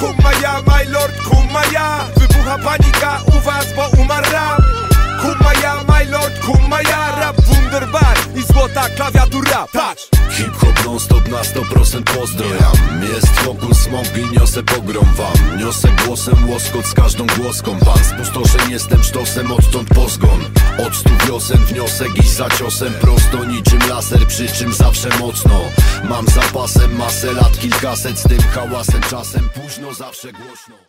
Kumaja, my lord, kumaja. Wybucha panika u was, bo umarł rap. Kumaja, my lord, kumaja. Rap wunderbar i złota klawiatura. Patrz! Hip-hop non-stop na 100% pozdrojam. Jest fokus, smog i niosę pogrom wam. Niosę głosem łoskot z każdą głoską. Pan spustoszeń, jestem sztosem, odtąd pozgon. Od 100 wiosen wniosek i za ciosem prosto niczym laser, przy czym zawsze mocno. Mam zapasem masę lat, kilkaset z tym hałasem. Czasem późno, zawsze głośno.